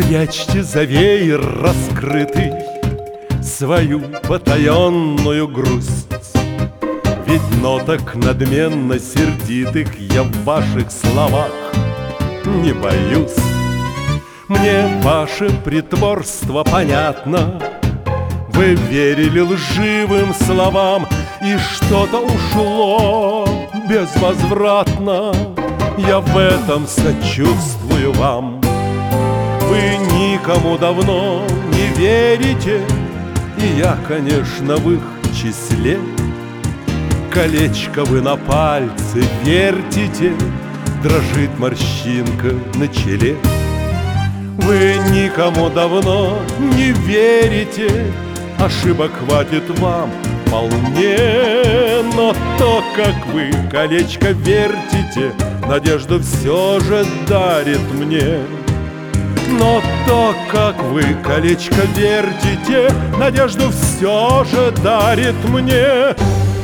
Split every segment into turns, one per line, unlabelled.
Спрячьте за веер раскрытый свою потаенную грусть, ведь ноток надменно сердитых я в ваших словах не боюсь. Мне ваше притворство понятно, вы верили лживым словам, и что-то ушло безвозвратно. Я в этом сочувствую вам. Вы никому давно не верите, и я, конечно, в их числе. Колечко вы на пальце вертите, дрожит морщинка на челе. Вы никому давно не верите, ошибок хватит вам вполне. Но то, как вы колечко вертите, надежду все же дарит мне. Но то, как вы колечко вертите, надежду все же дарит мне.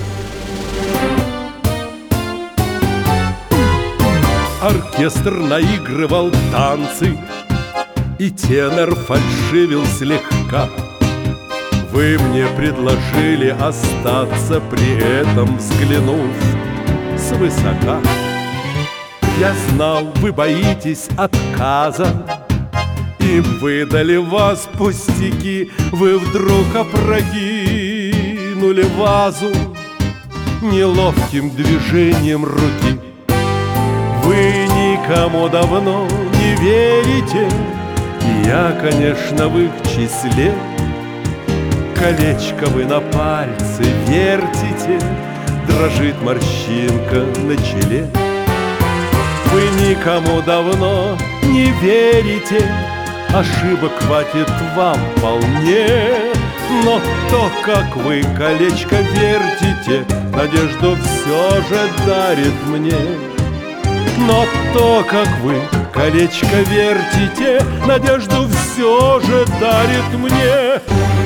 Оркестр наигрывал танцы, и тенор фальшивил слегка. Вы мне предложили остаться, при этом взглянув свысока. Я знал, вы боитесь отказа, и выдали вас пустяки. Вы вдруг опрокинули вазу неловким движением руки. Вы никому давно не верите, и я, конечно, в их числе. Колечко вы на пальце вертите, дрожит морщинка на челе. Вы никому давно не верите, ошибок хватит вам вполне. Но то, как вы колечко вертите, надежду все же дарит мне. Но то, как вы колечко вертите, надежду все же дарит мне.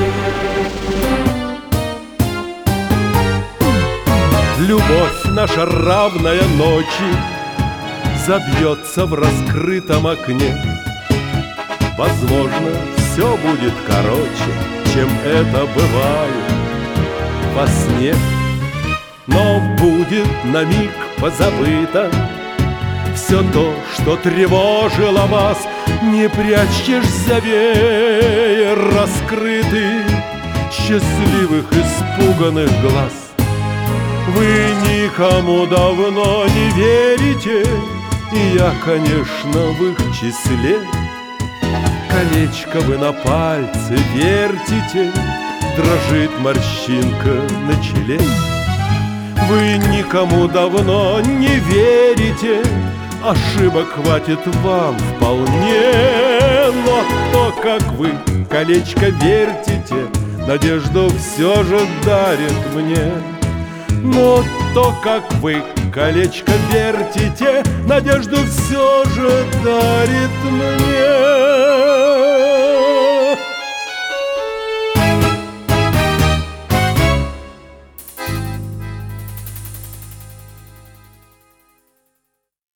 Любовь наша равная ночи забьется в раскрытом окне. Возможно, все будет короче, чем это бывает во сне. Но будет на миг позабыто все то, что тревожило вас. Не прячешь за веер раскрытый счастливых испуганных глаз. Вы никому давно не верите, и я, конечно, в их числе. Колечко вы на пальце вертите, дрожит морщинка на челе. Вы никому давно не верите, ошибок хватит вам вполне. Но то, как вы колечко вертите, надежду все же дарит мне. Но то, как вы колечко вертите, надежду все же дарит мне.